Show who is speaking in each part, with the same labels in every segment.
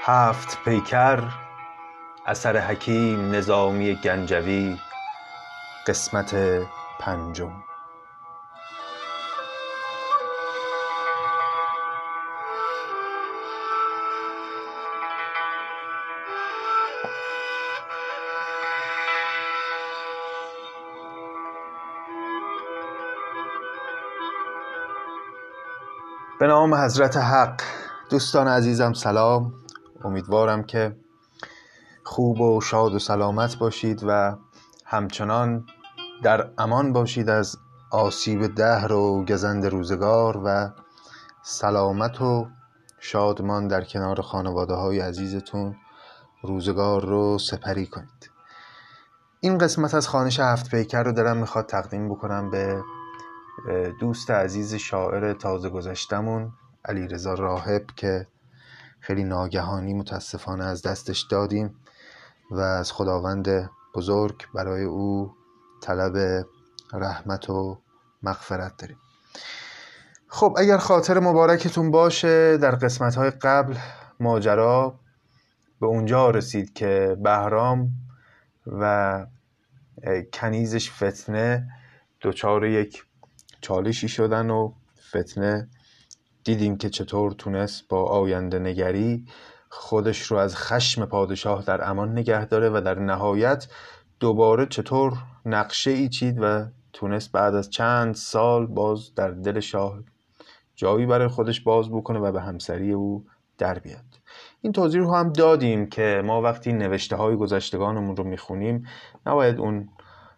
Speaker 1: هفت پیکر اثر حکیم نظامی گنجوی قسمت پنجم. به نام حضرت حق. دوستان عزیزم سلام، امیدوارم که خوب و شاد و سلامت باشید و همچنان در امان باشید از آسیب دهر و گزند روزگار و سلامت و شادمان در کنار خانواده های عزیزتون روزگار رو سپری کنید. این قسمت از خوانش هفت پیکر رو دارم میخواد تقدیم بکنم به دوست عزیز شاعر تازه گذشتمون علیرضا راهب که خیلی ناگهانی متاسفانه از دستش دادیم و از خداوند بزرگ برای او طلب رحمت و مغفرت داریم. خب اگر خاطر مبارکتون باشه، در قسمت‌های قبل ماجرا به اونجا رسید که بهرام و کنیزش فتنه دچار یک چالشی شدن و فتنه دیدیم که چطور تونست با آینده نگری خودش رو از خشم پادشاه در امان نگه داره و در نهایت دوباره چطور نقشه ای چید و تونست بعد از چند سال باز در دل شاه جایی برای خودش باز بکنه و به همسری او در بیاد. این توضیح رو هم دادیم که ما وقتی نوشته های گذشتگانمون رو میخونیم نباید اون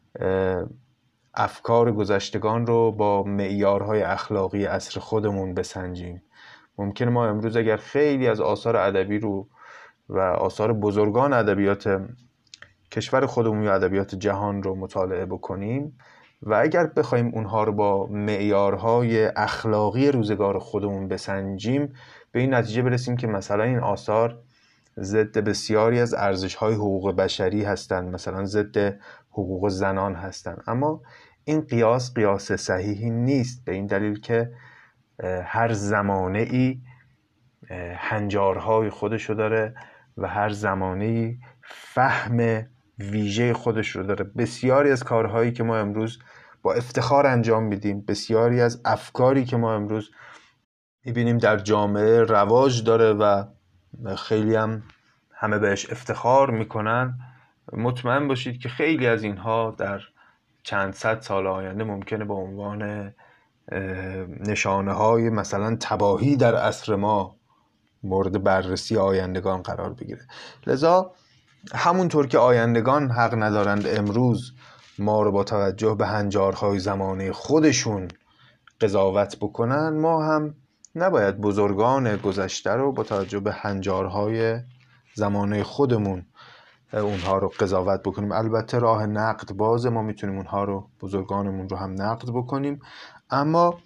Speaker 1: افکار گذشتگان رو با معیارهای اخلاقی عصر خودمون بسنجیم. ممکنه ما امروز اگر خیلی از آثار ادبی رو و آثار بزرگان ادبیات کشور خودمون یا ادبیات جهان رو مطالعه بکنیم و اگر بخوایم اونها رو با معیارهای اخلاقی روزگار خودمون بسنجیم، به این نتیجه برسیم که مثلا این آثار ضد بسیاری از ارزش‌های حقوق بشری هستند، مثلا ضد حقوق زنان هستند. اما این قیاس صحیحی نیست، به این دلیل که هر زمانه ای هنجارهای خودشو داره و هر زمانه ای فهم ویژه خودش رو داره. بسیاری از کارهایی که ما امروز با افتخار انجام میدیم، بسیاری از افکاری که ما امروز میبینیم در جامعه رواج داره و خیلی همه بهش افتخار میکنن، مطمئن باشید که خیلی از اینها در چند صد سال آینده ممکنه به عنوان نشانه های مثلا تباهی در عصر ما مورد بررسی آیندگان قرار بگیره. لذا همونطور که آیندگان حق ندارند امروز ما رو با توجه به هنجارهای زمانه خودشون قضاوت بکنن، ما هم نباید بزرگان گذشته رو با توجه به هنجارهای زمانه خودمون اونها رو قضاوت بکنیم. البته راه نقد بازه، ما میتونیم اونها رو، بزرگانمون رو هم نقد بکنیم، اما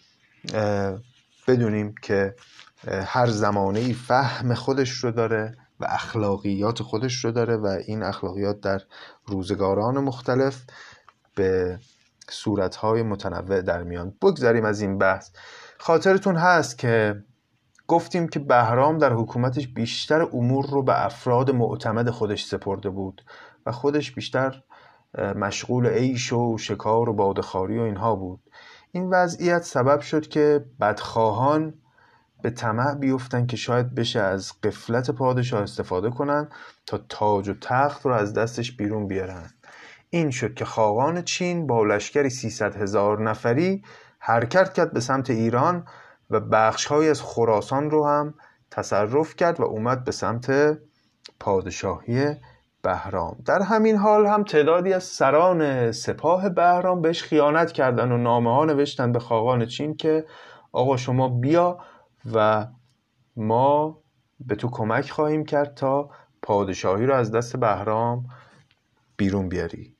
Speaker 1: بدونیم که هر زمانه‌ای فهم خودش رو داره و اخلاقیات خودش رو داره و این اخلاقیات در روزگاران مختلف به صورت‌های متنوع در میان. بگذاریم از این بحث. خاطرتون هست که گفتیم که بهرام در حکومتش بیشتر امور رو به افراد معتمد خودش سپرده بود و خودش بیشتر مشغول عیش و شکار و باده‌خواری و اینها بود. این وضعیت سبب شد که بدخواهان به طمع بیفتن که شاید بشه از غفلت پادشاه استفاده کنن تا تاج و تخت رو از دستش بیرون بیارن. این شد که خاقان چین با لشکری 300,000 نفری حرکت کرد به سمت ایران و بخش‌های از خراسان رو هم تصرف کرد و اومد به سمت پادشاهی بهرام. در همین حال هم تعدادی از سران سپاه بهرام بهش خیانت کردن و نامه‌ها نوشتن به خاقان چین که آقا شما بیا و ما به تو کمک خواهیم کرد تا پادشاهی رو از دست بهرام بیرون بیاری.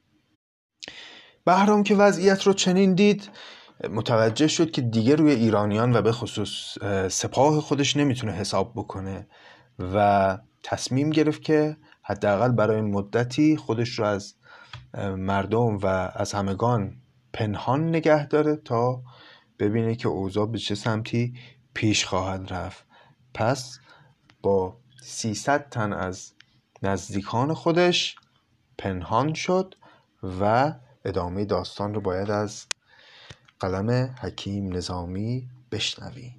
Speaker 1: بهرام که وضعیت رو چنین دید متوجه شد که دیگه روی ایرانیان و به خصوص سپاه خودش نمیتونه حساب بکنه و تصمیم گرفت که حداقل برای مدتی خودش رو از مردم و از همگان پنهان نگه داره تا ببینه که اوضاع به چه سمتی پیش خواهد رفت. پس با 300 تن از نزدیکان خودش پنهان شد و ادامه داستان رو باید از قلم حکیم نظامی بشنویم.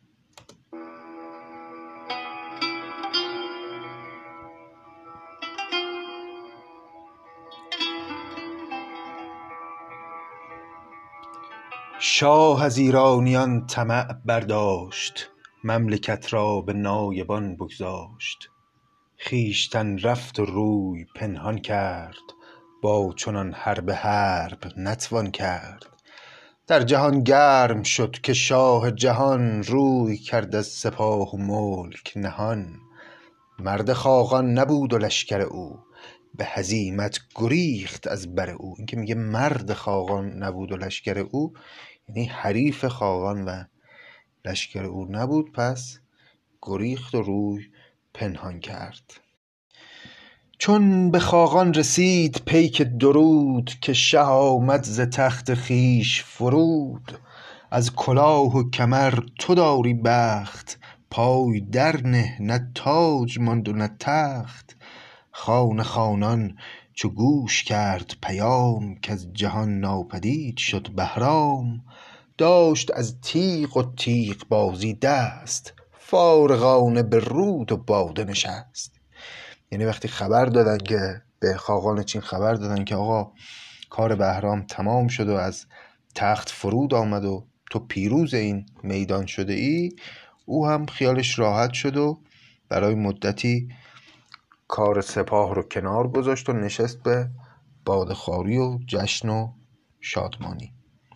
Speaker 1: شاه از ایرانیان طمع برداشت، مملکت را به نایبان بگذاشت. خویشتن رفت و روی پنهان کرد، با چنان حرب نتوان کرد. در جهان گرم شد که شاه جهان، روی کرد از سپاه و ملک نهان. مرد خاقان نبود و لشکر او، به هزیمت گریخت از بر او. این که میگه مرد خاقان نبود و لشکر او، یعنی حریف خاقان و لشکر او نبود، پس گریخت و روی پنهان کرد. چون به خاقان رسید پیک درود، که شه آمد ز تخت خویش فرود. از کلاه و کمر تو داری بخت، پای در نه نه تاج ماند و نه تخت. خان خانان چو گوش کرد پیام، کز جهان ناپدید شد بهرام. داشت از تیغ و تیغ بازی دست، فارغانه به رود و باده نشست. یعنی وقتی خبر دادن که به خاقان چین خبر دادن که آقا کار بهرام تمام شد و از تخت فرود آمد و تو پیروز این میدان شده ای، او هم خیالش راحت شد و برای مدتی کار سپاه رو کنار گذاشت و نشست به باده‌خواری و جشن و شادمانی.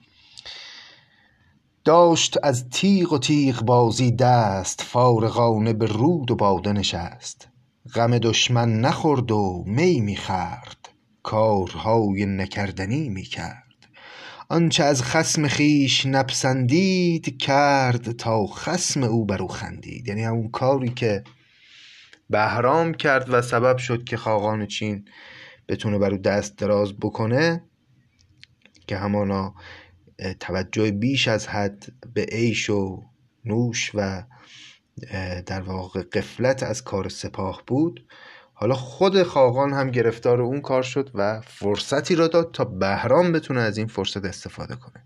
Speaker 1: داشت از تیغ و تیغ بازی دست، فارغانه به رود و باده نشست. غم دشمن نخورد و می می‌خورد، کارهای نکردنی می‌کرد. آنچه از خصم خویش نپسندید، کرد تا خصم او بر او خندید. یعنی همون کاری که بهرام کرد و سبب شد که خاقان چین بتونه بر او دست دراز بکنه، که همانا توجه بیش از حد به عیش و نوش و در واقع غفلت از کار سپاه بود، حالا خود خاقان هم گرفتار اون کار شد و فرصتی را داد تا بهرام بتونه از این فرصت استفاده کنه.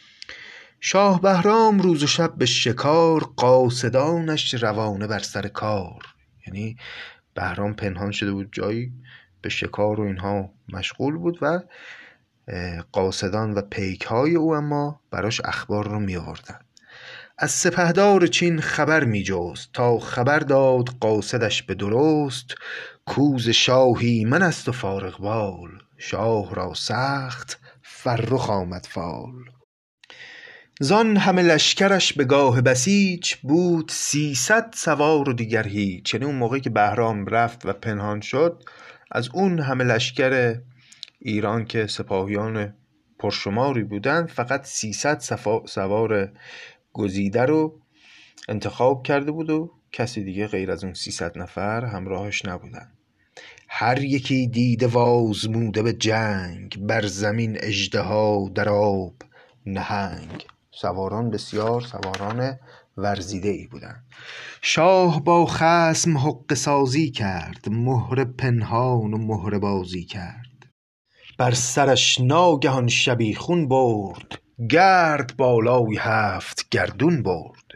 Speaker 1: شاه بهرام روز و شب به شکار، قاصدانش روانه بر سر کار. یعنی بهرام پنهان شده بود جایی، به شکار و اینها مشغول بود و قاصدان و پیک‌های او اما براش اخبار رو می آوردن. از سپهدار چین خبر می جست، تا خبر داد قاصدش به درست. کوز شاهی من است و فارغ بال، شاه را سخت فرخ آمد فال. زان همه لشکرش به گاه بسیج، بود 300 سوار و دیگر هیچ. یعنی اون موقعی که بهرام رفت و پنهان شد، از اون همه لشکر ایران که سپاهیان پرشماری بودند، فقط 300 سوار گزیده رو انتخاب کرده بود و کسی دیگه غیر از اون 300 نفر همراهش نبودن. هر یکی دیده وازموده به جنگ، بر زمین اژدها در آب نهنگ. سواران بسیار سواران ورزیده ای بودند. شاه با خصم حقه سازی کرد، مهره پنهان و مهره بازی کرد. بر سرش ناگهان شبیخون برد، گرد بالای 7 گردون برد.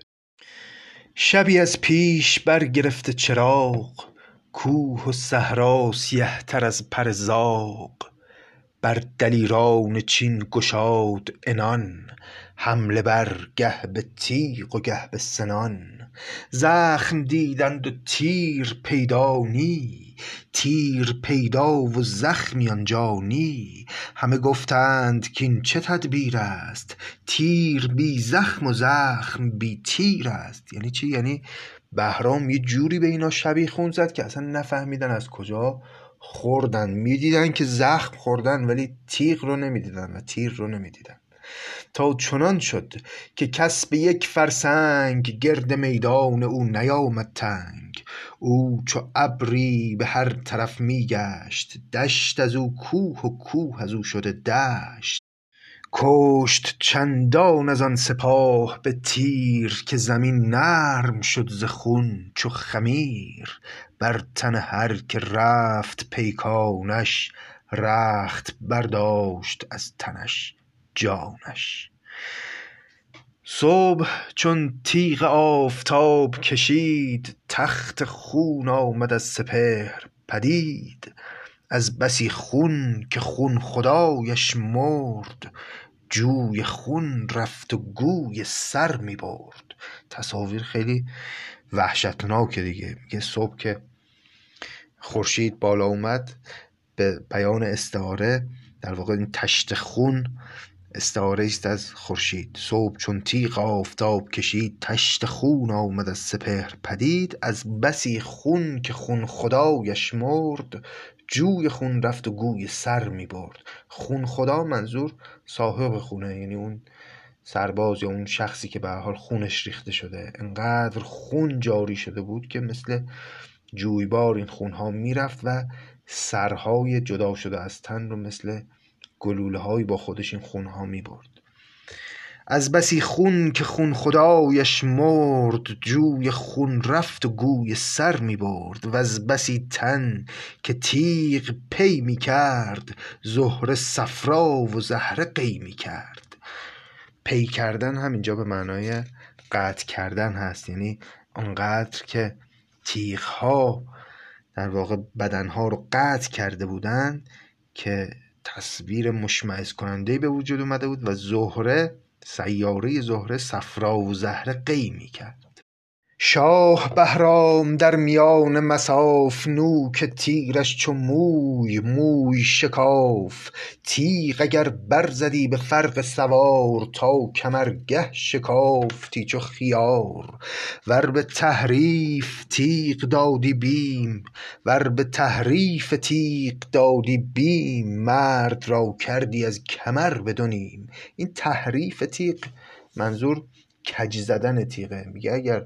Speaker 1: شبی از پیش برگرفته چراغ، کوه و صحرا سیه تر از پر زاغ. بر دلیران چین گشاد عنان، حمله بر گه به تیغ و گه به سنان. زخم دیدند و تیر پیدا نی، تیر پیدا و زخمی آنجا نی. همه گفتند کین چه تدبیر است، تیر بی زخم و زخم بی تیر است. یعنی چی؟ یعنی بهرام یه جوری به اینا شبیخون زد که اصلا نفهمیدن از کجا خوردن. میدیدن که زخم خوردن ولی تیغ رو نمیدیدن و تیر رو نمیدیدن. تا چنان شد که کس به یک فرسنگ، گرد میدان او نیامد تنگ. او چو ابری به هر طرف میگشت، دشت از او کوه و کوه از او شده دشت. کشت چندان از آن سپاه به تیر، که زمین نرم شد ز خون چو خمیر. بر تن هر که رفت پیکانش، رخت برداشت از تنش جانش. صبح چون تیغ آفتاب کشید، تخت خون آمد از سپهر پدید. از بسی خون که خون خدایش مرد، جوی خون رفت و گوی سر می برد. تصاویر خیلی وحشتناکه دیگه. میگه صبح که خورشید بالا اومد، به بیان استعاره در واقع این تشت خون استعاره است از خورشید. صبح چون تیغ آفتاب کشید، تشت خون آمد از سپهر پدید. از بسی خون که خون خدایش مرد، جوی خون رفت و گوی سر می برد. خون خدا منظور صاحب خونه، یعنی اون سرباز یا اون شخصی که به هر حال خونش ریخته شده. انقدر خون جاری شده بود که مثل جویبار این خونها میرفت و سرهای جدا شده از تن رو مثل گلوله هایی با خودش این خونها می برد. از بسی خون که خون خدایش مرد، جوی خون رفت و گوی سر می برد. و از بسی تن که تیغ پی می کرد، زهره صفرا و زهره قی می کرد. پی کردن همینجا به معنای قطع کردن هست، یعنی اونقدر که تیغ ها در واقع بدنها رو قطع کرده بودن که تصویر مشمئز کننده به وجود اومده بود و زهره، سیاره زهره، صفرا و زهره قی می کرد. شاه بهرام در میان مصاف، نوک تیرش چو موی موی شکاف. تیغ اگر برزدی به فرق سوار، تا کمرگه شکافتی چو خیار. ور به تحریف تیغ دادی بیم، ور به تحریف تیغ دادی بیم. مرد را کردی از کمر به دو نیم. این تحریف تیغ منظور کج زدن تیغه. میگه اگر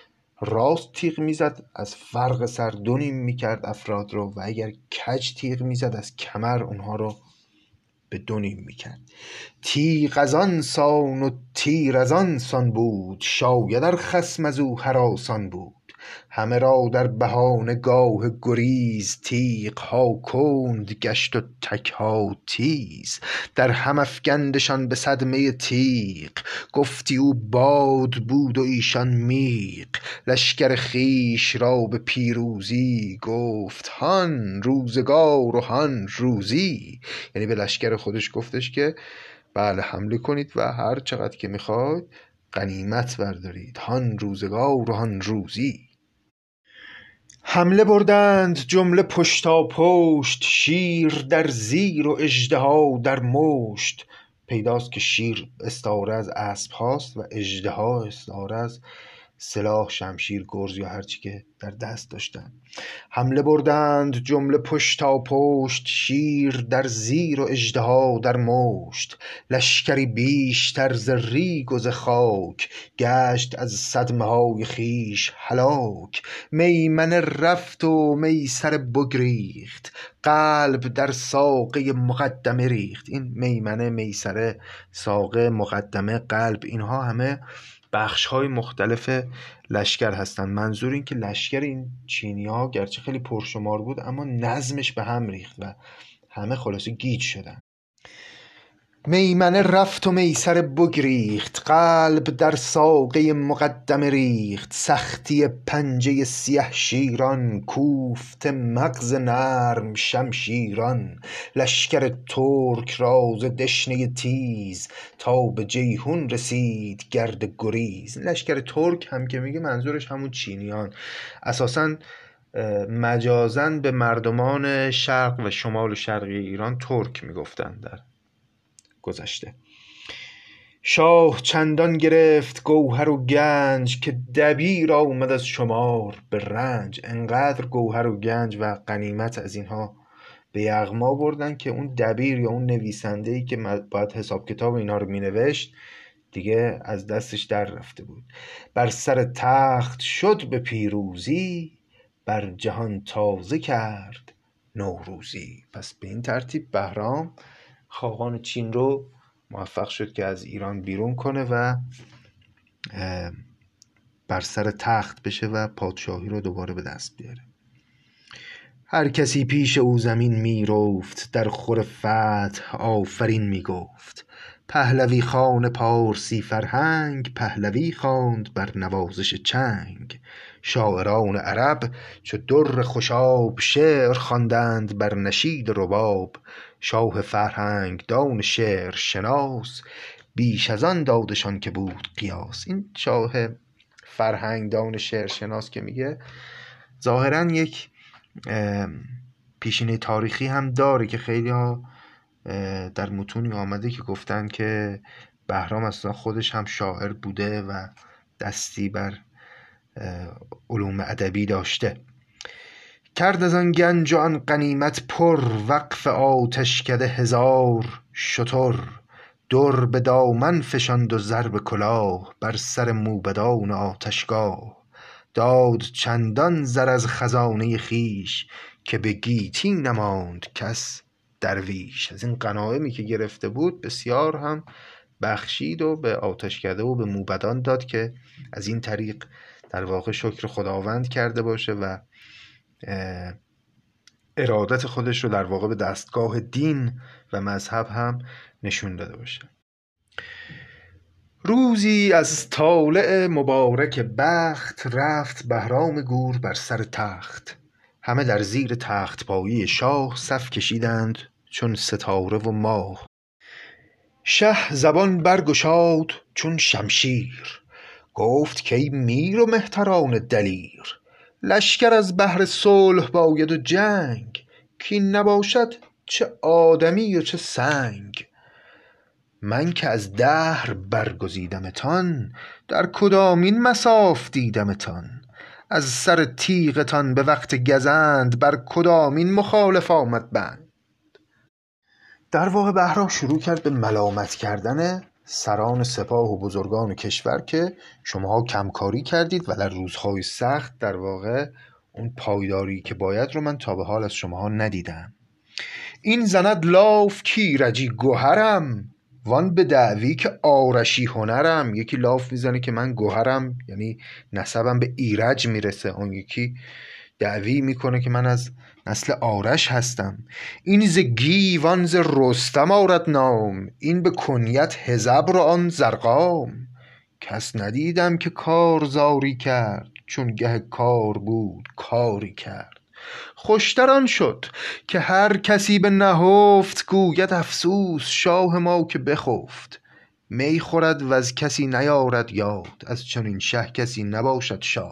Speaker 1: راست تیغ میزد از فرق سر دو نیم میکرد افراد رو، و اگر کج تیغ میزد از کمر اونها رو به دو نیم میکرد. تیغ از آن سان و تیر از آن سان بود، شاید ار خصم از او هراسان بود. همه را در بهانه گاه گریز، تیغ ها کند گشت و تک ها تیز. در هم افگندشان به صدمه تیغ، گفتی او باد بود و ایشان میغ. لشکر خویش را به پیروزی، گفت هان روزگار و هان روزی. یعنی به لشکر خودش گفتش که بله حمله کنید و هر چقدر که میخواید غنیمت بردارید، هان روزگار و هان روزی. حمله بردند جمله پشتا پشت، شیر در زیر و اژدها در مشت. پیداست که شیر استعاره از اسب هاست و اژدها استعاره از سلاح، شمشیر، گرز یا هرچی که در دست داشتن. حمله بردند جمله پشتا پشت، شیر در زیر و اژدها در مشت. لشکری بیشتر ز ریگ و ز خاک، گشت از صدمه های خویش هلاک. میمنه رفت و میسره بگریخت، قلب در ساقه مقدمه ریخت. این میمنه، میسره، ساقه، مقدمه، قلب، اینها همه بخش های مختلف لشکر هستند. منظور این که لشکر این چینی ها گرچه خیلی پرشمار بود اما نظمش به هم ریخت و همه خلاصه گیج شدن. میمنه رفت و میسره بگریخت، قلب در ساقه مقدمه ریخت. سختی پنجه سیه شیران، کوفت مغز نرم شمشیران. لشکر ترک را ز دشنه تیز، تا به جیحون رسید گرد گریز. لشکر ترک هم که میگه منظورش همون چینیان، اساساً مجازاً به مردمان شرق و شمال و شرقی ایران ترک میگفتن در گذشته. شاه چندان گرفت گوهر و گنج، که دبیر آمد از شمار به رنج. انقدر گوهر و گنج و غنیمت از اینها به یغما بردن که اون دبیر یا اون نویسنده‌ای که باید حساب کتاب اینها رو مینوشت دیگه از دستش در رفته بود. بر سر تخت شد به پیروزی، بر جهان تازه کرد نوروزی. پس به این ترتیب بهرام خاقان چین رو موفق شد که از ایران بیرون کنه و بر سر تخت بشه و پادشاهی رو دوباره به دست بیاره. هر کسی پیش او زمین می رفت، در خور فتح آفرین می گفت. پهلوی خان پارسی فرهنگ، پهلوی خواند بر نوازش چنگ. شاعران عرب چو در خوشاب، شعر خواندند بر نشید رباب. شاه فرهنگ دان شعر شناس، بیش از آن دادشان که بود قیاس. این شاه فرهنگ دان شعر شناس که میگه ظاهرا یک پیشینه تاریخی هم داره که خیلی ها در متونی آمده که گفتن که بهرام اصلا خودش هم شاعر بوده و دستی بر علوم ادبی داشته. کرد از آن گنج و آن غنیمت پر، وقف آتشکده 1000 شتر. در به دامن فشاند و زر به کلاه، بر سر موبدان آتشگاه. داد چندان زر از خزانه خویش، که به گیتی نماند کس درویش. از این غنایمی که گرفته بود بسیار هم بخشید و به آتشکده و به موبدان داد که از این طریق در واقع شکر خداوند کرده باشه و ارادت خودش رو در واقع به دستگاه دین و مذهب هم نشون داده باشه. روزی از طالع مبارک بخت، رفت بهرام گور بر سر تخت. همه در زیر تخت پایی شاه، صف کشیدند چون ستاره و ماه. شه زبان برگشاد چون شمشیر، گفت که ای میر و مهتران دلیر. لشکر از بهر صلح باید و جنگ، کین نباشد چه آدمی و چه سنگ. من که از دهر برگزیدمتان، در کدامین مصاف دیدمتان. از سر تیغتان به وقت گزند، بر کدامین مخالف آمد بند. در واقع بهرام شروع کرد به ملامت کردن سران سپاه و بزرگان کشور که شماها کمکاری کردید و در روزهای سخت در واقع اون پایداری که باید رو من تا به حال از شماها ندیدم. این زند لاف کیرجی گوهرم، وان به دعوی که آرشی هنرم. یکی لاف میزنه که من گوهرم، یعنی نسبم به ایرج میرسه. اون یکی دعوی میکنه که من از نسل آرش هستم. این ز گیوان ز رستم آرد نام، این به کنیت هزبر و آن زرقام. کس ندیدم که کارزاری کرد، چون گه کار بود کاری کرد. خوشتر آن شد که هر کسی به نهفت، گوید افسوس شاه ما که بخفت. می خورد و از کسی نیارد یاد، از چنین شه کسی نباشد شاد.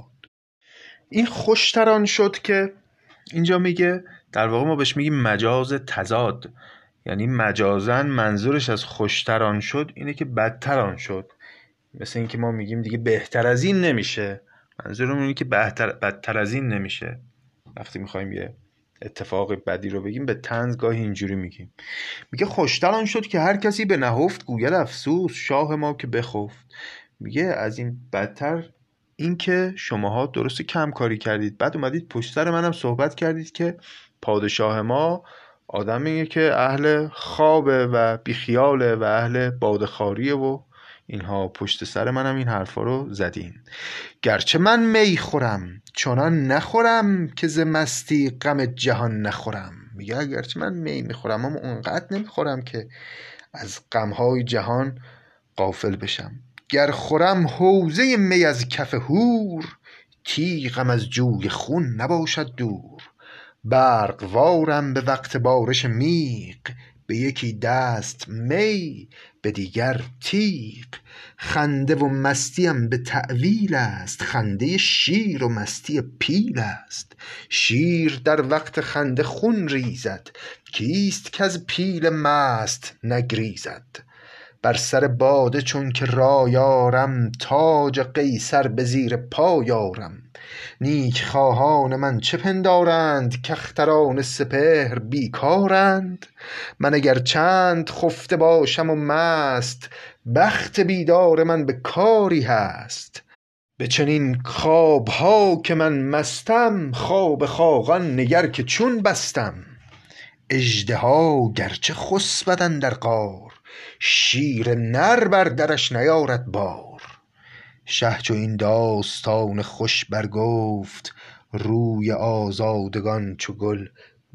Speaker 1: این خوشتر آن شد که اینجا میگه در واقع ما بهش میگیم مجاز تضاد، یعنی مجازاً منظورش از خوشتر آن شد اینه که بدتر آن شد. مثل این که ما میگیم دیگه بهتر از این نمیشه، منظورمون اینه که بدتر از این نمیشه. وقتی میخوایم یه اتفاق بدی رو بگیم به طنز گاهی اینجوری میگیم. میگه خوشتر آن شد که هر کسی به نهفت، گوید افسوس شاه ما که بخفت. میگه از این بدتر این که شماها درست کم کاری کردید، بعد اومدید پشت سر منم صحبت کردید که پادشاه ما آدمیه که اهل خوابه و بیخیاله و اهل بادخاریه و اینها. پشت سر منم این حرفا رو زدین. گرچه من می خورم چنان نخورم، که ز مستی غم جهان نخورم. میگه گرچه من می میخورم اما اونقدر نمیخورم که از غمهای جهان غافل بشم. گر خورم حوزه می از کف هور، تیغم از جوی خون نباشد دور. برق وارم به وقت بارش میغ، به یکی دست می به دیگر تیغ. خنده و مستیم به تأویل است، خنده شیر و مستی پیل است. شیر در وقت خنده خون ریزد، کیست که از پیل مست نگریزد. بر سر باده چون که رای آرم، تاج قیصر به زیر پای آرم. نیک خواهان من چه پندارند، کاختران سپهر بیکارند. من اگر چند خفته باشم و مست، بخت بیدار من به کاری هست. به چنین خوابها که من مستم، خواب خاقان نگر که چون بستم. اژدها گرچه خسبد اندر غار،
Speaker 2: شیر نر بر درش نیارد بار. شه چو این داستان خوش برگفت، روی آزادگان چو گل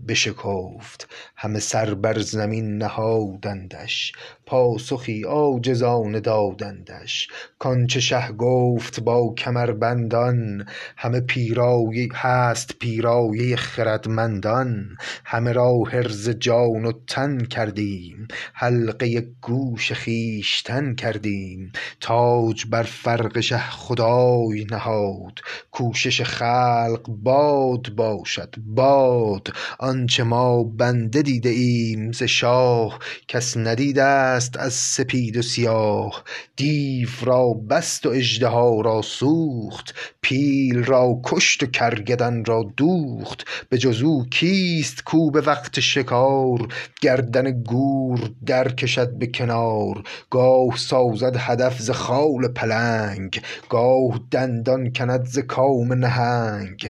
Speaker 2: بشکفت. همه سر بر زمین نهادندش، پاسخی عاجزانه دادندش. کانچه شه گفت با کمربندان، همه پیرایه هست پیرایه خردمندان. همه را حرز جان و تن کردیم، حلقه گوش خویشتن کردیم. تاج بر فرق شه خدای نهاد، کوشش خلق باد باشد باد. آنچه ما بنده دیده ایم ز شاه، کس ندیده است از سپید و سیاه. دیو را بست و اژدها را سوخت، پیل را کشت و کرگدن را دوخت. به جز او کیست کو به وقت شکار، گردن گور در کشد به کنار. گاه سازد هدف ز خال پلنگ، گاه دندان کند ز کام نهنگ.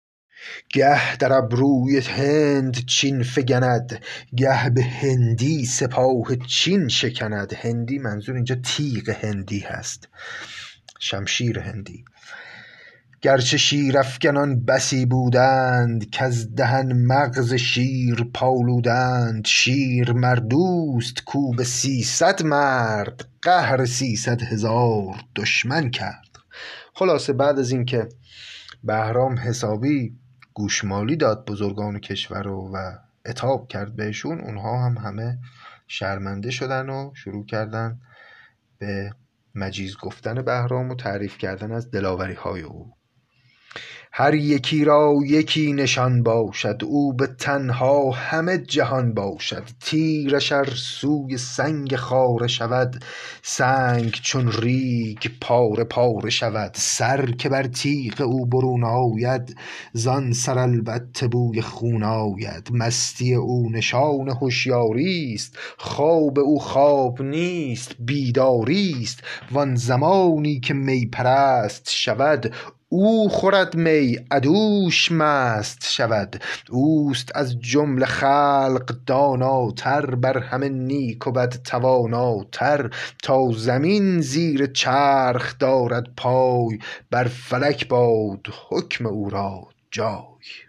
Speaker 2: گه در ابروی هند چین فگند، گه به هندی سپاه چین شکند. هندی منظور اینجا تیغ هندی هست، شمشیر هندی. گرچه شیرافگنان بسی بودند، کز دهن مغز شیر پالودند. شیر مردوست کو به 300 مرد، قهر 300,000 دشمن کرد. خلاصه بعد از اینکه بهرام حسابی گوشمالی داد بزرگان کشور رو و عتاب کرد بهشون، اونها هم همه شرمنده شدن و شروع کردن به مجیز گفتن بهرام و تعریف کردن از دلاوری های او. هر یکی را یکی نشان باشد، او به تنها همه جهان باشد. تیرش ار سوی سنگ خاره شود، سنگ چون ریگ پاره پاره شود. سر که بر تیغ او برون آید، زان سر البته بوی خون آید. مستی او نشان هوشیاری است، خواب او خواب نیست بیداری است. وان زمانی که می پرست شود، او خورد می عدوش مست شود. اوست از جمله خلق داناتر، بر همه نیک و بد تواناتر. تا زمین زیر چرخ دارد پای، بر فلک باد حکم او را جای.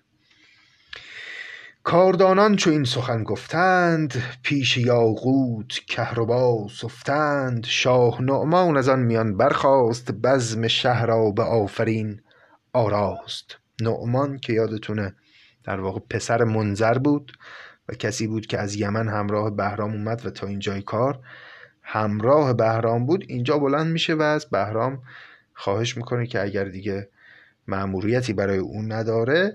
Speaker 2: کاردانان چو این سخن گفتند، پیش یاقوت کهربا سفتند. شاه نعمان از آن میان برخاست، بزم شه را به آفرین آراست. نعمان که یادتونه در واقع پسر منذر بود و کسی بود که از یمن همراه بهرام اومد و تا اینجای کار همراه بهرام بود. اینجا بلند میشه و از بهرام خواهش میکنه که اگر دیگه مأموریتی برای اون نداره،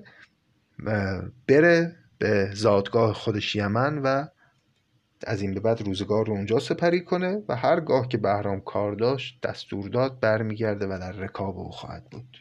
Speaker 2: بره به زادگاه خودش یمن و از این به بعد روزگار رو اونجا سپری کنه و هرگاه که بهرام کار داشت دستور داد برمیگرده و در رکاب او خواهد بود.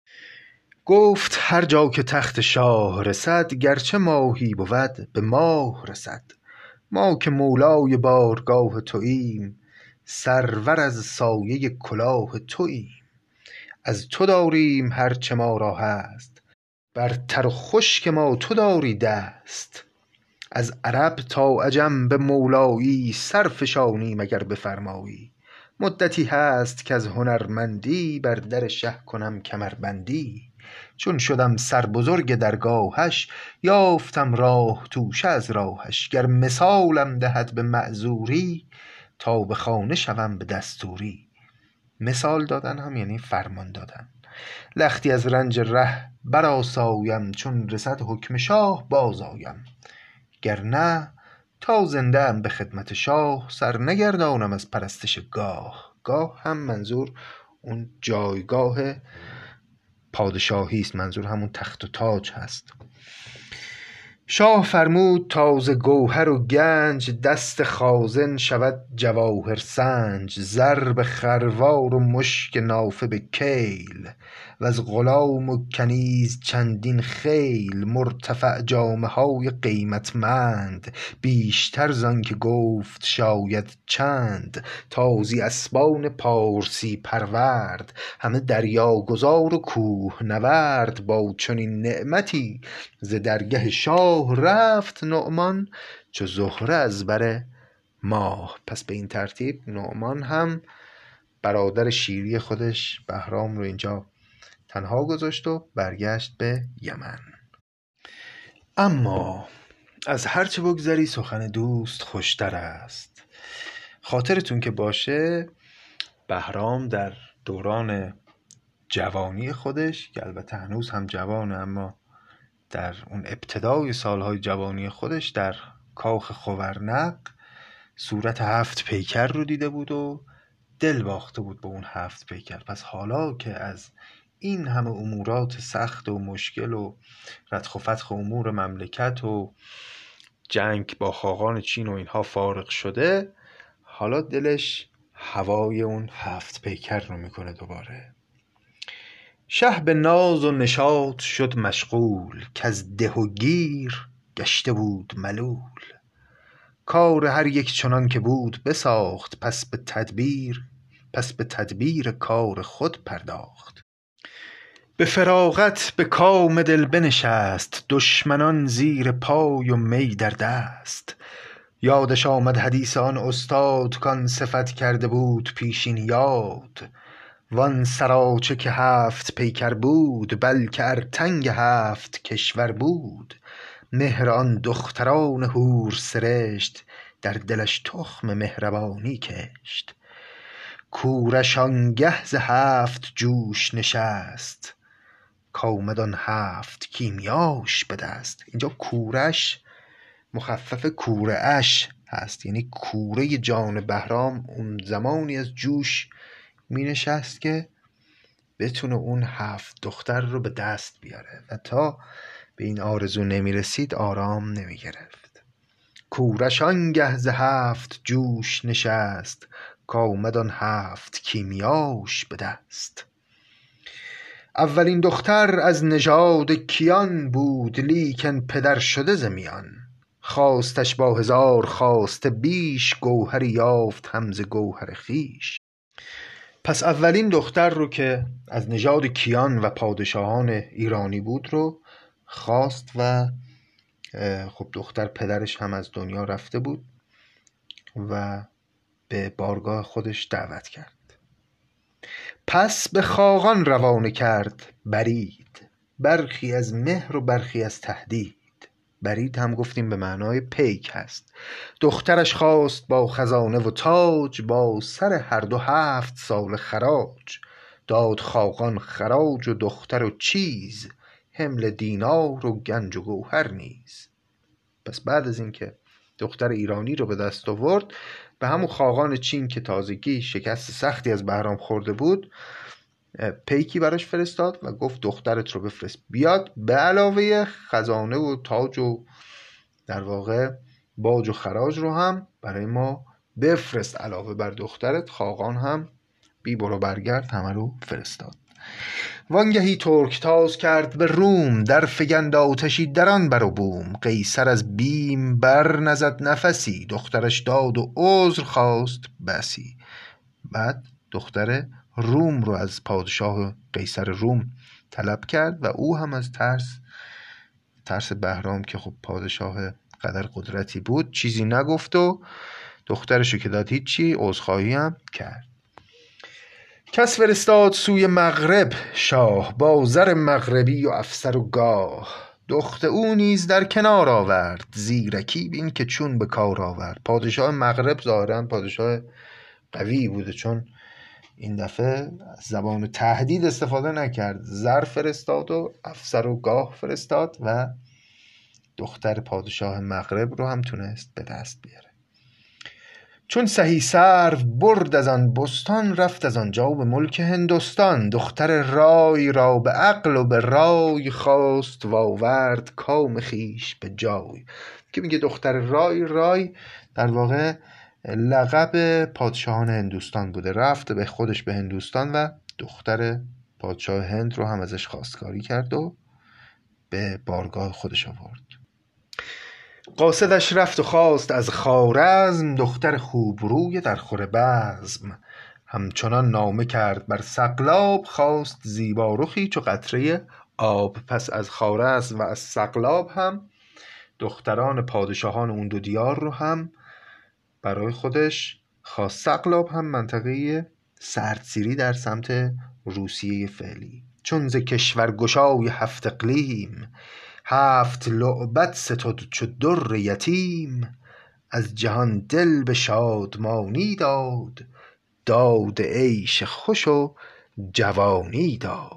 Speaker 2: گفت هر جا که تخت شاه رسد، گرچه ماهی بود به ماه رسد. ما که مولای بارگاه توییم، سرور از سایه کلاه توییم. از تو داریم هرچه ما را هست، بر تر و خشک ما تو داری دست. از عرب تا عجم به مولایی، سر فشانیم اگر بفرمایی. مدتی هست که از هنرمندی، بر در شه کنم کمربندی. چون شدم سر بزرگ درگاهش، یافتم راه توشه از راهش. گر مثالم دهد به معذوری، تا به خانه شوم به دستوری. مثال دادن هم یعنی فرمان دادن. لختی از رنج ره برآسایم، چون رسد حکم شاه باز آیم. گر نه تا زنده ام به خدمت شاه، سر نگردانم از پرستش گاه. گاه هم منظور اون جایگاه پادشاهی است، منظور همون تخت و تاج هست. شاه فرمود تا ز گوهر و گنج، دست خازن شود جواهر سنج. زر به خروار و مشک نافه به کیل، وز غلام و کنیز چندین خیل. مرتفع جامه های قیمتمند، بیشتر زان که گفت شاید چند. تازی اسبان پارسی پرورد، همه دریاگذار و کوه نورد. با چنین نعمتی ز درگه شاه، رفت نعمان چو زهره از بر ماه. پس به این ترتیب نعمان هم برادر شیری خودش بهرام رو اینجا تنها گذاشت و برگشت به یمن. اما از هرچه بگذری سخن دوست خوشتر است. خاطرتون که باشه بهرام در دوران جوانی خودش که البته هنوز هم جوانه، اما در اون ابتدای سالهای جوانی خودش در کاخ خورنق صورت 7 پیکر رو دیده بود و دل باخته بود به اون 7 پیکر. پس حالا که از این همه امورات سخت و مشکل و ردخ و فتخ امور مملکت و جنگ با خاقان چین و اینها فارغ شده، حالا دلش هوای اون 7 پیکر رو میکنه دوباره. شه به ناز و نشاط شد مشغول، کز ده و گیر گشته بود ملول. کار هر یک چنان که بود بساخت، پس به تدبیر کار خود پرداخت. به فراغت به کام دل بنشست، دشمنان زیر پای و می در دست. یادش آمد حدیث آن استاد، کان صفت کرده بود پیشین یاد. وان سراچه که 7 پیکر بود، بلکه ارتنگ 7 کشور بود. مهر آن دختران حور سرشت، در دلش تخم مهربانی کشت. کورش آنگه ز 7 جوش نشست، کآمد آن 7 کیمیاش به دست. اینجا کورش مخفف کوره اش هست، یعنی کوره جان بهرام اون زمانی از جوش می نشست که بتونه اون 7 دختر رو به دست بیاره و تا به این آرزو نمی رسید آرام نمی گرفت. کورش آنگه ز 7 جوش نشست، کآمد آن 7 کیمیاش به دست. اولین دختر از نژاد کیان بود، لیکن پدر شده ز میان. خواستش با 1000 خواسته بیش، گوهری یافت هم ز گوهر خویش. پس اولین دختر رو که از نژاد کیان و پادشاهان ایرانی بود رو خواست و خب دختر پدرش هم از دنیا رفته بود و به بارگاه خودش دعوت کرد. پس به خاقان روانه کرد برید، برخی از مهر و برخی از تهدید. برید هم گفتیم به معنای پیک هست. دخترش خواست با خزانه و تاج، با سر هر دو 7 سال خراج. داد خاقان خراج و دختر و چیز، حمل دینار و گنج و گوهر نیز. پس بعد از اینکه دختر ایرانی رو به دست آورد، به همون خاقان چین که تازگی شکست سختی از بهرام خورده بود پیکی براش فرستاد و گفت دخترت رو بفرست بیاد، به علاوه خزانه و تاج و در واقع باج و خراج رو هم برای ما بفرست علاوه بر دخترت. خاقان هم بی برو برگرد همه رو فرستاد. وانگهی ترک تاز کرد به روم، در فگند آتشی در آن بر و بوم. قیصر از بیم بر نزد نفسی، دخترش داد و عذر خواست بسی. بعد دختر روم رو از پادشاه قیصر روم طلب کرد و او هم از ترس بهرام که خب پادشاه قدر قدرتی بود چیزی نگفت و دخترشو که داد هیچی، عذرخواهی هم کرد. کس فرستاد سوی مغرب شاه، با زر مغربی و افسر و گاه. دخت او نیز در کنار آورد، زیرکی بین که چون به کار آورد. پادشاه مغرب ظاهراً پادشاه قوی بوده، چون این دفعه زبان تهدید استفاده نکرد، زر فرستاد و افسر و گاه فرستاد و دختر پادشاه مغرب رو هم تونست به دست بیاره. چون سهی سرو برد از آن بستان، رفت از آنجا به ملک هندوستان. دختر رای را به عقل و به رای، خواست و آورد کام خویش به جای. که میگه دختر رای در واقع لقب پادشاهان هندوستان بوده. رفت به خودش به هندوستان و دختر پادشاه هند رو هم ازش خواستگاری کرد و به بارگاه خودش آورد. قاصدش رفت و خواست از خوارزم، دختر خوبروی در خور بزم. همچنان نامه کرد بر سقلاب، خواست زیبارخی چو قطره آب. پس از خوارزم و از سقلاب هم دختران پادشاهان اون دو دیار رو هم برای خودش خاص اغلب هم منطقه سردسیری در سمت روسیه فعلی. چون ز کشور گشای 7 اقلیم، 7 لعبت ستد چو در یتیم. از جهان دل به شادمانی داد، داد عیش خوش و جوانی داد.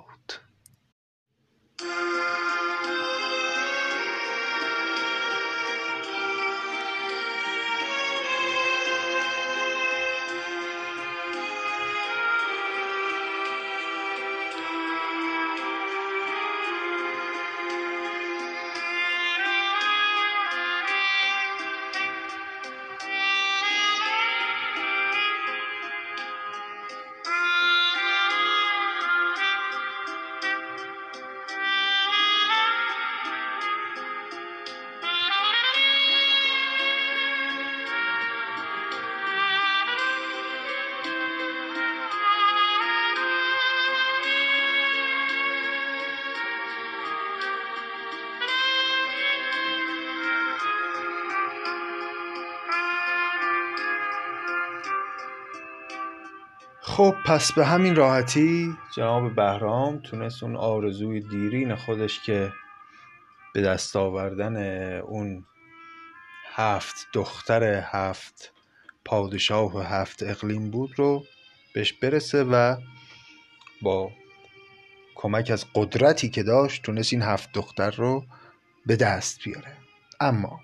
Speaker 2: خب پس به همین راحتی جناب بهرام تونست اون آرزوی دیرین خودش که به دست آوردن اون 7 دختر 7 پادشاه و 7 اقلیم بود رو بهش برسه و با کمک از قدرتی که داشت تونست این 7 دختر رو به دست بیاره. اما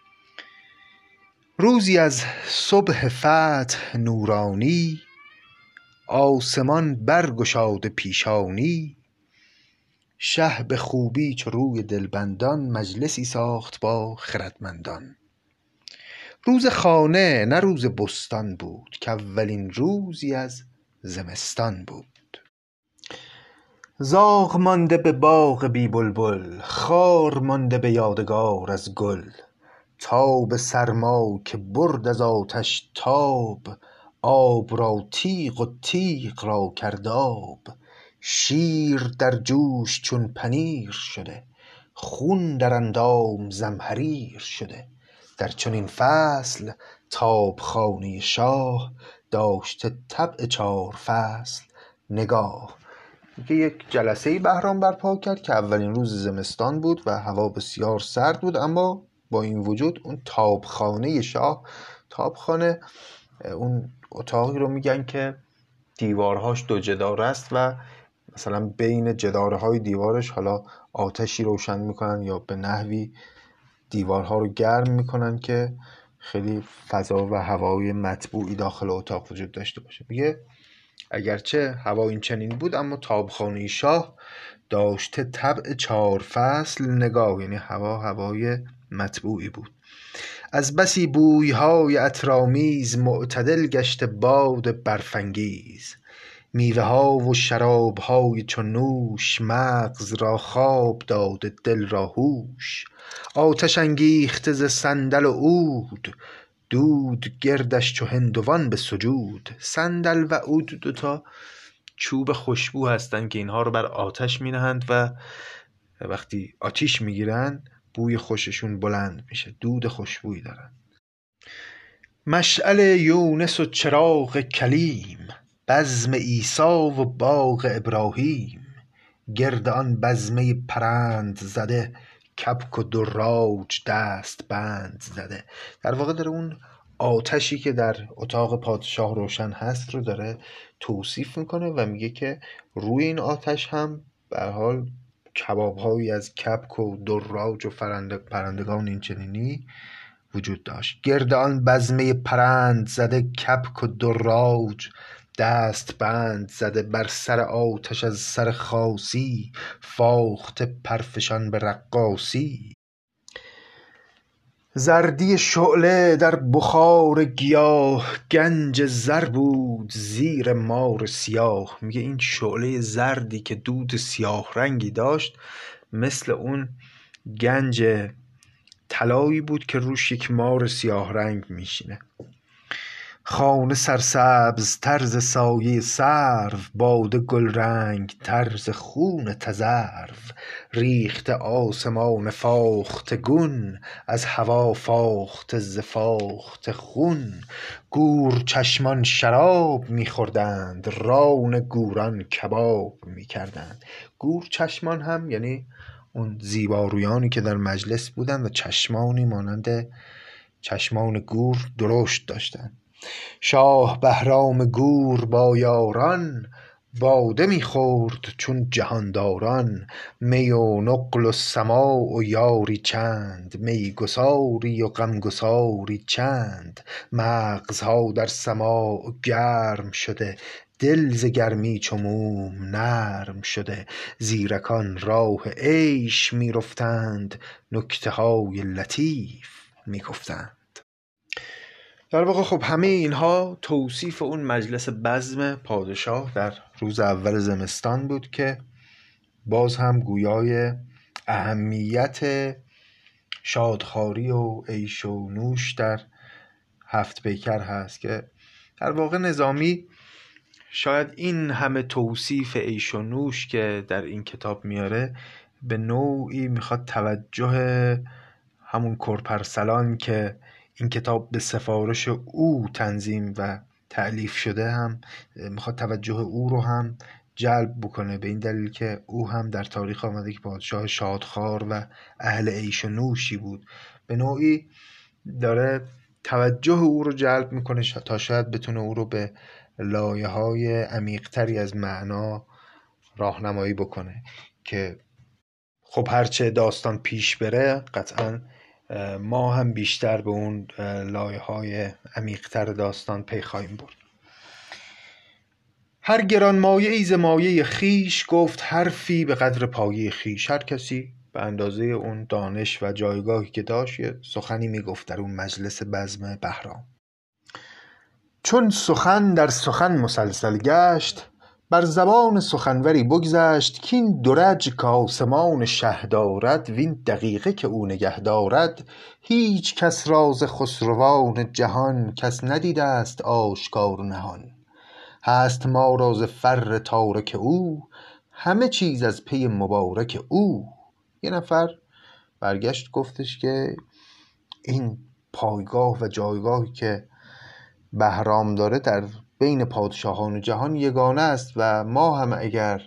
Speaker 2: روزی از صبح فتح نورانی، آسمان برگشاده پیشانی. شه به خوبی چو روی دلبندان، مجلسی ساخت با خردمندان. روز خانه نه روز بستان بود، که اولین روزی از زمستان بود. زاغ مانده به باغ بی بلبل، خار مانده به یادگار از گل. تاب سرما که برد از آتش تاب، آب را تیغ و تیغ را کرد آب. شیر در جوش چون پنیر شده، خون در اندام زمهریر شده. در چنین فصل تابخانه شاه، داشته طبع 4 فصل نگاه. که یک جلسه‌ای بهرام برپا کرد که اولین روز زمستان بود و هوا بسیار سرد بود، اما با این وجود اون تابخانه شاه، تابخانه اون اتاقی رو میگن که دیوارهاش 2 جدار است و مثلا بین جدارهای دیوارش حالا آتشی روشن میکنن یا به نحوی دیوارها رو گرم میکنن که خیلی فضا و هوای مطبوعی داخل اتاق وجود داشته باشه. میگه اگرچه هوا این چنین بود، اما تابخانه شاه داشته طبع 4 فصل نگاه، یعنی هوای مطبوعی بود. از بسی بویهای عطرآمیز، معتدل گشته باد برفانگیز. میوه ها و شراب های چون نوش، مغز را خواب داده دل را هوش. آتش انگیخته ز صندل و عود، دود گردش چو هندوان به سجود. صندل و عود 2 تا چوب خوشبو هستن که اینها رو بر آتش می نهند و وقتی آتیش می گیرن بوی خوششون بلند میشه، دود خوشبویی دارن. مشعل یونس و چراغ کلیم، بزم عیسی و باغ ابراهیم. گرد آن بزمه پرند زده، کبک و دراج دست بند زده. در واقع داره اون آتشی که در اتاق پادشاه روشن هست رو داره توصیف میکنه و میگه که روی این آتش هم به حال کباب‌هایی از کبک و دراج و پرندگان این چنینی وجود داشت. گرد آن بزمه پرند زده، کبک و دراج دست بند زده. بر سر آتش از سر خاصی، فاخته پرفشان به رقاصی. زردی شعله در بخار گیاه، گنج زر بود زیر مار سیاه. میگه این شعله زردی که دود سیاه رنگی داشت، مثل اون گنج طلایی بود که روش یک مار سیاه رنگ میشینه. خانه سرسبز طرز سایه سرو، باده گلرنگ طرز خون تذرو. ریخته آسمان فاخته گون، از هوا فاخته ز فاخته خون. گور چشمان شراب می‌خوردند، ران گوران کباب می‌کردند. گور چشمان هم یعنی اون زیبارویانی که در مجلس بودند و چشمانی مانند چشمان گور درشت داشتند. شاه بهرام گور با یاران، باده می‌خورد چون جهانداران. می و نقل و سماع و یاری چند، می گساری و غم گساری چند. مغزها در سماع گرم شده، دل ز گرمی چو موم نرم شده. زیرکان راه عیش می‌رفتند، نکته‌های لطیف می‌گفتند. در واقع خب همه اینها توصیف اون مجلس بزم پادشاه در روز اول زمستان بود که باز هم گویای اهمیت شادخواری و عیش و نوش در هفت پیکر هست، که در واقع نظامی شاید این همه توصیف عیش و نوش که در این کتاب میاره به نوعی میخواد توجه همون کرپرسلان که این کتاب به سفارش او تنظیم و تألیف شده هم میخواد توجه او رو هم جلب بکنه، به این دلیل که او هم در تاریخ آمده که پادشاه شادخوار و اهل عیش و نوشی بود. به نوعی داره توجه او رو جلب میکنه تا شاید بتونه او رو به لایه‌های عمیق‌تری از معنا راهنمایی بکنه که خب هرچه داستان پیش بره قطعاً ما هم بیشتر به اون لایه‌های عمیق‌تر داستان پی خواهیم برد. هر گرانمایه‌ای ز مایه خویش، گفت حرفی به قدر پایه خویش. هر کسی به اندازه اون دانش و جایگاهی که داشت یه سخنی میگفت در اون مجلس بزم بهرام. چون سخن در سخن مسلسل گشت، بر زبان سخنوری بگذشت. کین درج که آسمان شه دارد، وین دقیقه که او نگه دارد. هیچ کس راز خسروان جهان، کس ندیده است آشکار و نهان. هست ما راز فر تارک او، همه چیز از پی مبارک او. یه نفر برگشت گفتش که این پایگاه و جایگاهی که بهرام داره در بین پادشاهان جهان یگانه است و ما هم اگر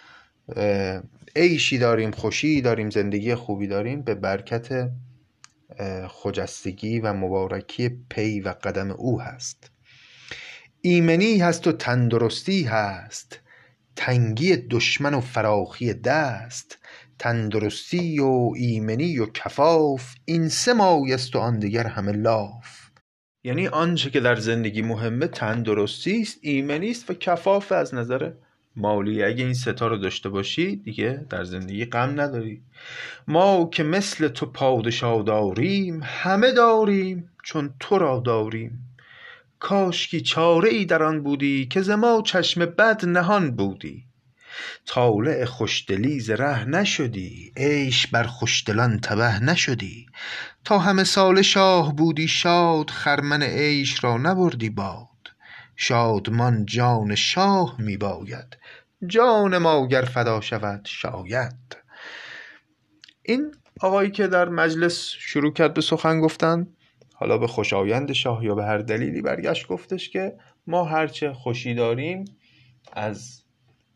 Speaker 2: عیشی داریم، خوشی داریم، زندگی خوبی داریم، به برکت خجستگی و مبارکی پی و قدم او هست. ایمنی هست و تندرستی هست، تنگی دشمن و فراخی دست. تندرستی و ایمنی و کفاف، این سه مایست و آن دیگر همه لاف. یعنی آنچه که در زندگی مهمه تندرستی است، ایمنی است و کفاف از نظر مالی. اگه این ستا رو داشته باشی دیگه در زندگی غم نداری. ما که مثل تو پادشاه داریم، همه داریم چون تو را داریم. کاشکی چاره ای در آن بودی، که ز ما چشم بد نهان بودی. طالع خوشدلی ز ره نشدی، عیش بر خوشدلان تبه نشدی. تا همه سال شاه بودی شاد، خرمن عیش را نبردی باد. شادمان جان شاه می باید، جان ما گر فدا شود شاید. این آقایی که در مجلس شروع کرد به سخن گفتن، حالا به خوشایند شاه یا به هر دلیلی، برگشت گفتش که ما هرچه خوشی داریم از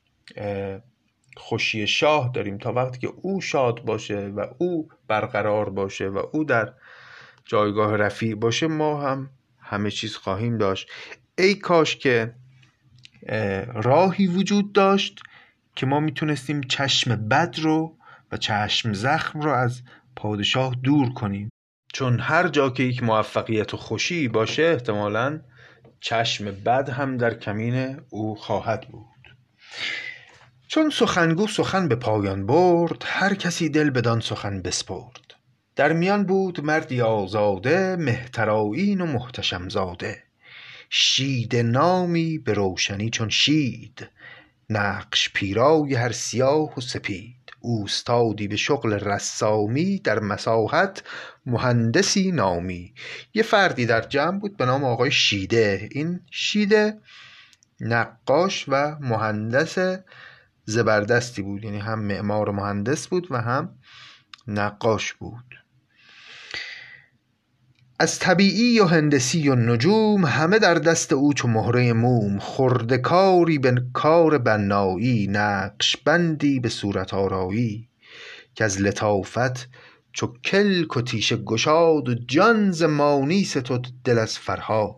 Speaker 2: خوشی شاه داریم. تا وقتی که او شاد باشه و او برقرار باشه و او در جایگاه رفیع باشه، ما هم همه چیز خواهیم داشت. ای کاش که راهی وجود داشت که ما میتونستیم چشم بد رو و چشم زخم رو از پادشاه دور کنیم، چون هر جا که یک موفقیت و خوشی باشه احتمالاً چشم بد هم در کمین او خواهد بود. چون سخنگو سخن به پایان برد، هر کسی دل بدان سخن بسپرد. در میان بود مردی آزاده، مهترآیین و محتشم زاده. شید نامی به روشنی چون شید، نقش پیرای هر سیاه و سپید. اوستادی به شغل رسامی، در مساحت مهندسی نامی. یه فردی در جمع بود به نام آقای شیده. این شیده نقاش و مهندس زبردستی بود، یعنی هم معمار و مهندس بود و هم نقاش بود. از طبیعی و هندسی و نجوم، همه در دست او چو مهره موم. خرده کاری به کار بنایی، نقش بندی به صورت آرایی. که از لطافت چو کلک و تیشه گشاد، و جان ز مانی ستد دل از فرهاد.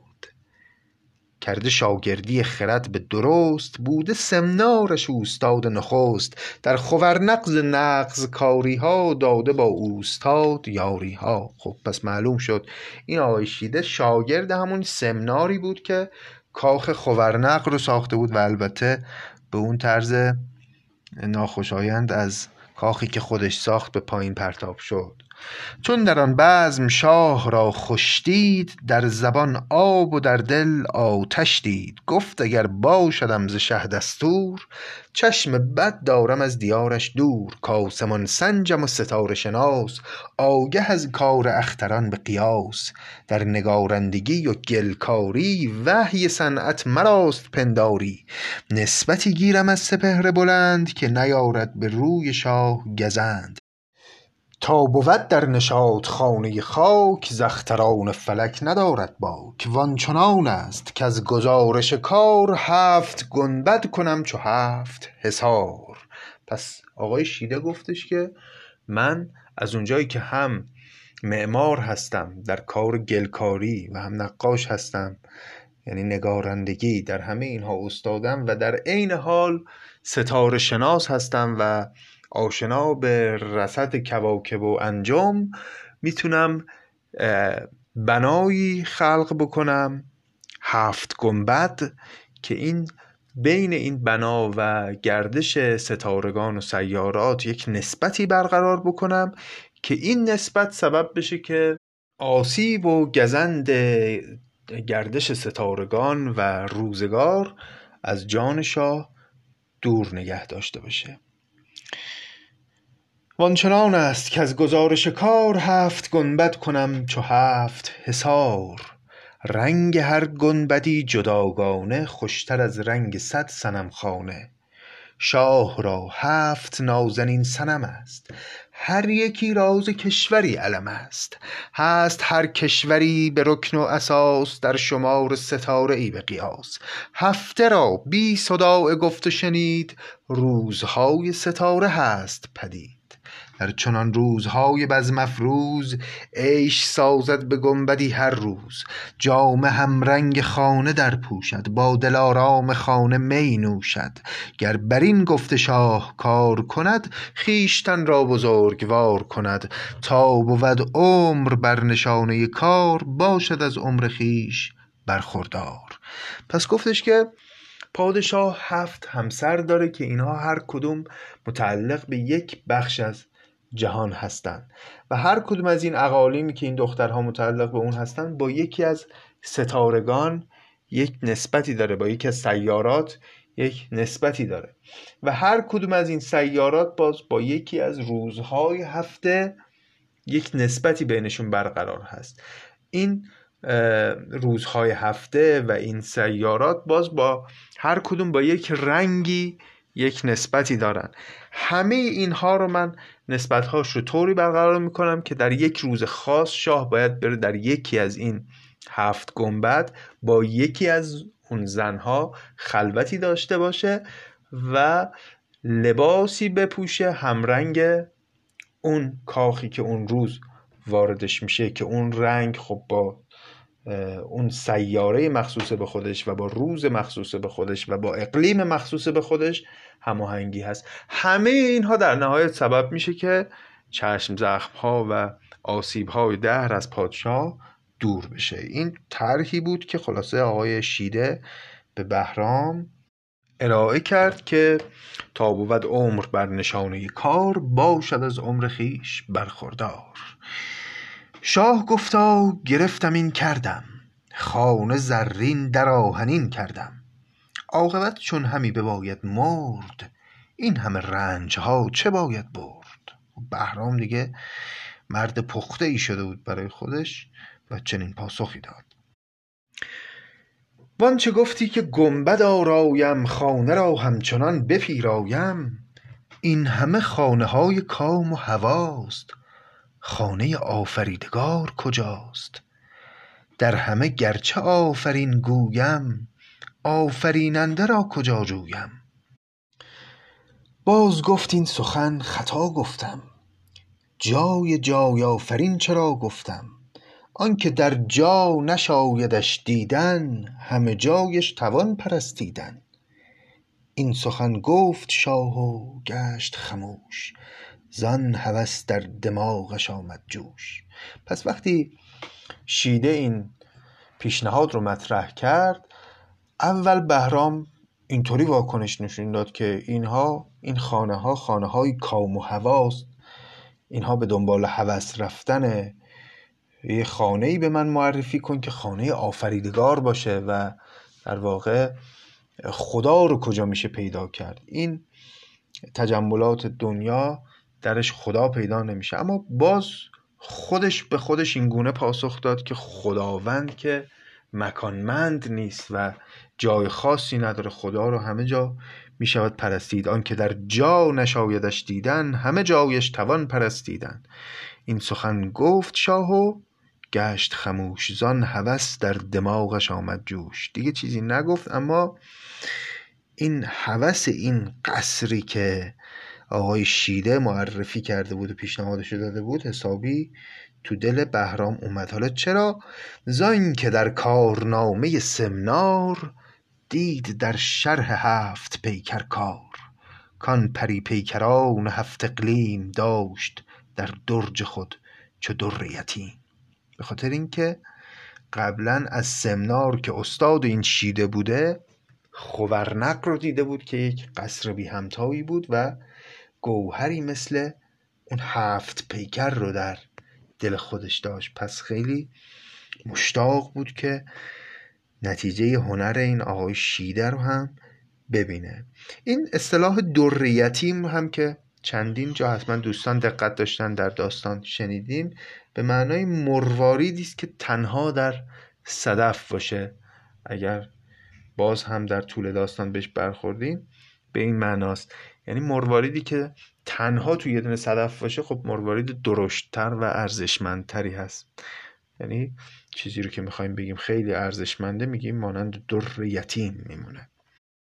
Speaker 2: کرده شاگردی خرد به درست، بوده سمنارش اوستاد نخست. در خورنق ز نغز کاری ها، داده با اوستاد یاری ها. خب پس معلوم شد این آقای شیده شاگرد همون سمناری بود که کاخ خورنق رو ساخته بود و البته به اون طرز ناخوشایند از کاخی که خودش ساخت به پایین پرتاب شد. چون در آن بزم شاه را خوش دید، در زبان آب و در دل آتش دید. گفت اگر باشدم ز شه دستور، چشم بد دارم از دیارش دور. کآسمان سنجم و ستاره شناس، آگه از کار اختران به قیاس. در نگارندگی و گلکاری، وحی صنعت مراست پنداری. نسبتی گیرم از سپهر بلند، که نیارد به روی شاه گزند. تا بود در نشاط خانه خاک، ز اختران فلک ندارد باک. وان چنان است که از گزارش کار، 7 گنبد کنم چو 7 حصار. پس آقای شیده گفتش که من از اونجایی که هم معمار هستم در کار گلکاری و هم نقاش هستم، یعنی نگارندگی، در همه اینها استادم و در عین حال ستاره شناس هستم و آشنا به رصد کواکب و انجم، میتونم بنایی خلق بکنم 7 گنبد که این بین این بنا و گردش ستارگان و سیارات یک نسبتی برقرار بکنم که این نسبت سبب بشه که آسیب و گزند گردش ستارگان و روزگار از جان شاه دور نگه داشته باشه. وانچنان است که از گزارش کار، 7 گنبد کنم چو 7 حصار. رنگ هر گنبدی جداگانه، خوشتر از رنگ 100 صنم خانه. شاه را 7 نازنین صنم است، هر یکی راز کشوری علم است. هست هر کشوری به رکن و اساس، در شمار ستاره ای به قیاس. هفته را بی صداع گفت و شنید، روزهای ستاره هست پدید. در چنان روزهای بزم افروز، عیش سازد به گنبدی هر روز. جامه هم رنگ خانه در پوشد، با دلارام خانه می نوشد. گر بر این گفت شاه کار کند، خویشتن را بزرگوار کند. تا بود عمر بر نشانه کار، باشد از عمر خویش برخوردار. پس گفتش که پادشاه 7 همسر داره که اینها هر کدوم متعلق به یک بخش از جهان هستند و هر کدوم از این اقالیمی که این دخترها متعلق به اون هستند با یکی از ستارگان یک نسبتی داره، با یکی از سیارات یک نسبتی داره و هر کدوم از این سیارات باز با یکی از روزهای هفته یک نسبتی بینشون برقرار هست. این روزهای هفته و این سیارات باز با هر کدوم با یک رنگی یک نسبتی دارن. همه اینها رو من نسبت‌هاش رو طوری برقرار میکنم که در یک روز خاص شاه باید بره در یکی از این 7 گنبد با یکی از اون زنها خلوتی داشته باشه و لباسی بپوشه همرنگ اون کاخی که اون روز واردش میشه، که اون رنگ خب با اون سیاره مخصوص به خودش و با روز مخصوص به خودش و با اقلیم مخصوص به خودش هماهنگی هست. همه اینها در نهایت سبب میشه که چشم زخم‌ها و آسیب‌های دهر از پادشاه دور بشه. این طرحی بود که خلاصه آقای شیده به بهرام ارائه کرد که تا بود عمر بر نشانه کار، باشد از عمر خویش برخوردار. شاه گفتا گرفتم این کردم، خانه زرین در آهنین کردم. عاقبت چون همی بباید مرد، این همه رنج ها چه باید برد؟ بهرام دیگه مرد پخته ای شده بود برای خودش و چنین پاسخی داد: وانچه گفتی که گنبد آرایم، خانه را همچنان بپیرایم. این همه خانه های کام و هواست، خانه آفریدگار کجاست؟ در همه گرچه آفرین گویم، آفریننده را کجا جویم؟ باز گفت این سخن خطا گفتم، جای آفرین چرا گفتم؟ آنکه در جا نشایدش دیدن، همه جایش توان پرستیدن. این سخن گفت شاه و گشت خموش، زان هوس در دماغش آمد جوش. پس وقتی شیده این پیشنهاد رو مطرح کرد، اول بهرام اینطوری واکنش نشون داد که این خانه های کام و هواست، اینها به دنبال هوس رفتن. یه خانه‌ای به من معرفی کن که خانه آفریدگار باشه و در واقع خدا رو کجا میشه پیدا کرد. این تجملات دنیا درش خدا پیدا نمیشه. اما باز خودش به خودش این گونه پاسخ داد که خداوند که مکانمند نیست و جای خاصی نداره، خدا رو همه جا میشود پرستید. آن که در جا نشایدش دیدن، همه جایش توان پرستیدن. این سخن گفت شاه و گشت خموش، زان هوس در دماغش آمد جوش. دیگه چیزی نگفت، اما این هوس این قصری که آقای شیده معرفی کرده بود و پیشنهادش داده بود حسابی تو دل بهرام اومد. حالا چرا؟ زان که در کارنامه سمنار، دید در شرح 7 پیکر کار. کان پری پیکران 7 اقلیم، داشت در درج خود چو در یتیم. به خاطر اینکه قبلا از سمنار که استاد این شیده بوده، خورنق رو دیده بود که یک قصر بی همتایی بود و گوهری مثل اون 7 پیکر رو در دل خودش داشت. پس خیلی مشتاق بود که نتیجه هنر این آقای شیده رو هم ببینه. این اصطلاح در یتیم هم که چندین جا حتما دوستان دقت داشتن در داستان شنیدین، به معنای مرواریدی است که تنها در صدف باشه. اگر باز هم در طول داستان بهش برخوردیم به این معناست، یعنی مرواریدی که تنها توی یه دونه صدف باشه، خب مروارید درشت‌تر و ارزشمندتری هست. یعنی چیزی رو که میخوایم بگیم خیلی ارزشمنده، میگیم مانند در یتیم میمونه.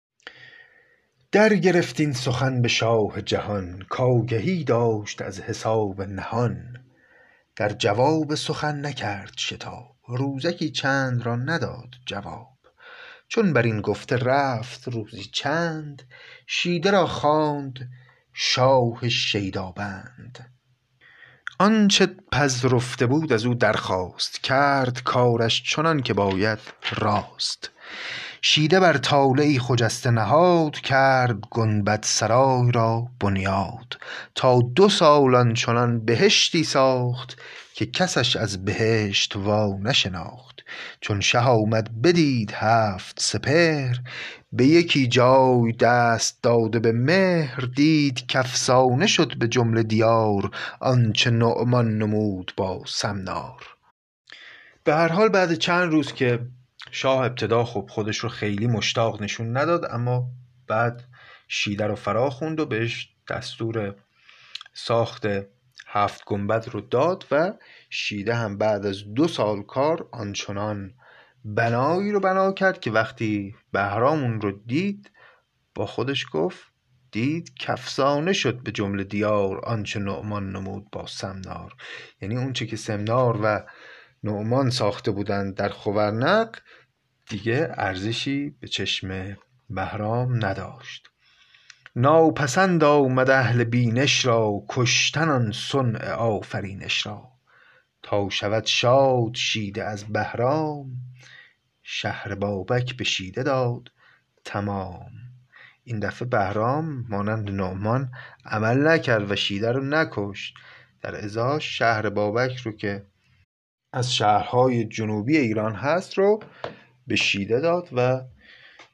Speaker 2: در گرفتین سخن به شاه جهان، کاگهی داشت از حساب نهان. در جواب سخن نکرد شتاب، روزکی چند را نداد جواب. چون بر این گفته رفت روزی چند، شیده را خواند شاه شیدابند. آنچه پذرفته بود از او درخواست، کرد کارش چنان که باید راست. شیده بر طالعی خجسته نهاد، کرد گنبد سرای را بنیاد. تا 2 سال آنچنان بهشتی ساخت، که کسش از بهشت وا نشناخت. چون شه آمد بدید 7 سپهر، به یکی جای دست داده به مهر. دید کافسانه شد به جمله دیار، آنچه نعمان نمود با سمنار. به هر حال بعد چند روز که شاه ابتدا خب خودش رو خیلی مشتاق نشون نداد، اما بعد شیده رو فرا خوند و بهش دستور ساخت 7 گنبد رو داد و شیده هم بعد از 2 سال کار آنچنان بنایی رو بنا کرد که وقتی بهرام اون رو دید با خودش گفت دید کافسانه شد به جمله دیار، آنچه نعمان نمود با سمنار. یعنی اون چه که سمنار و نعمان ساخته بودند در خورنق دیگه ارزشی به چشم بهرام نداشت. ناپسند آمد اهل بینش را، کشتن آن صنع آفرینش را. تا شود شاد شیده از بهرام، شهر بابک به شیده داد تمام. این دفعه بهرام مانند نعمان عمل نکرد و شیده رو نکشت، در ازاش شهر بابک رو که از شهرهای جنوبی ایران هست رو به شیده داد و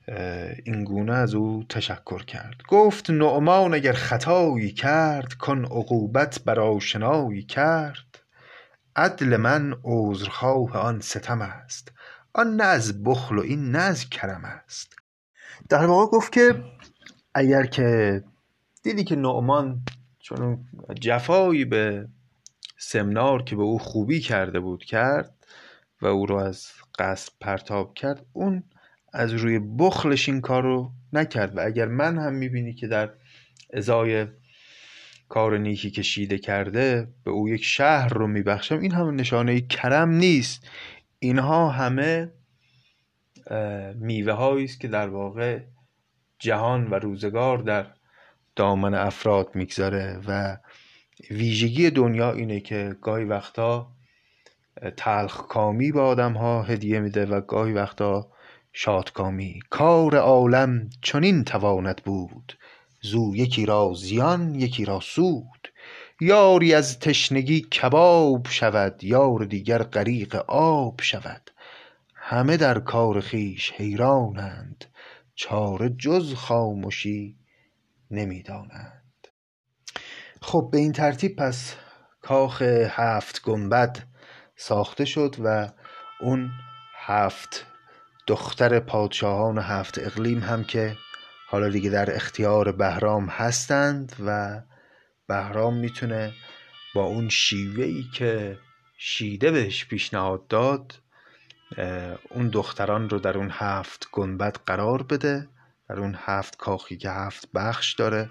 Speaker 2: این گونه از او تشکر کرد. گفت نعمان اگر خطایی کرد، کن عقوبت بر آشنایی کرد. عدل من عذرخواه آن ستم است، آن نه از بخل و این نه از کرم است. در واقع گفت که اگر که دیدی که نعمان چون جفایی به سمنار که به او خوبی کرده بود کرد و او رو از قصد پرتاب کرد، اون از روی بخلش این کار رو نکرد. و اگر من هم میبینی که در ازای کار نیکی که شیده کرده به او یک شهر رو میبخشم، این هم نشانه کرم نیست. اینها همه میوه هایی است که در واقع جهان و روزگار در دامن افراد میگذاره و ویژگی دنیا اینه که گاهی وقتا تلخ کامی به آدم ها هدیه میده و گاهی وقتا شادکامی. کار عالم چنین تواند بود، زو یکی را زیان یکی را سود. یاری از تشنگی کباب شود، یار دیگر غریق آب شود. همه در کار خویش حیرانند، چاره جز خامشی نمیدانند. خب به این ترتیب پس کاخ 7 گنبد ساخته شد و اون 7 دختر پادشاهان 7 اقلیم هم که حالا دیگه در اختیار بهرام هستند و بهرام میتونه با اون شیوهی که شیده بهش پیشنهاد داد اون دختران رو در اون 7 گنبد قرار بده، در اون 7 کاخی که 7 بخش داره.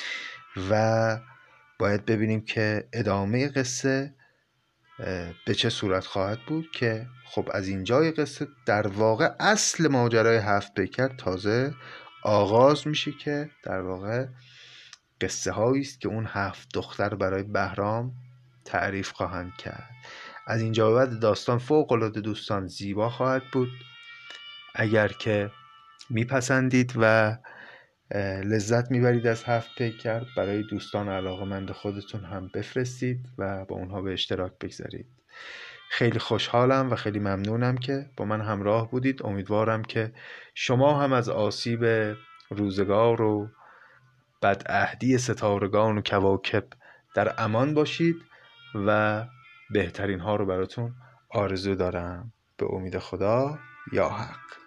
Speaker 2: و باید ببینیم که ادامه قصه به چه صورت خواهد بود که خب از اینجای قصه در واقع اصل ماجرای 7 پیکر تازه آغاز میشه که در واقع قصه هایی است که اون 7 دختر برای بهرام تعریف خواهند کرد. از اینجا به بعد داستان فوق العاده دوستان زیبا خواهد بود. اگر که میپسندید و لذت میبرید از 7 پیکر، برای دوستان علاقه‌مند خودتون هم بفرستید و با اونها به اشتراک بگذارید. خیلی خوشحالم و خیلی ممنونم که با من همراه بودید. امیدوارم که شما هم از آسیب روزگار و بدعهدی ستارگان و کواکب در امان باشید و بهترین ها رو براتون آرزو دارم. به امید خدا، یا حق.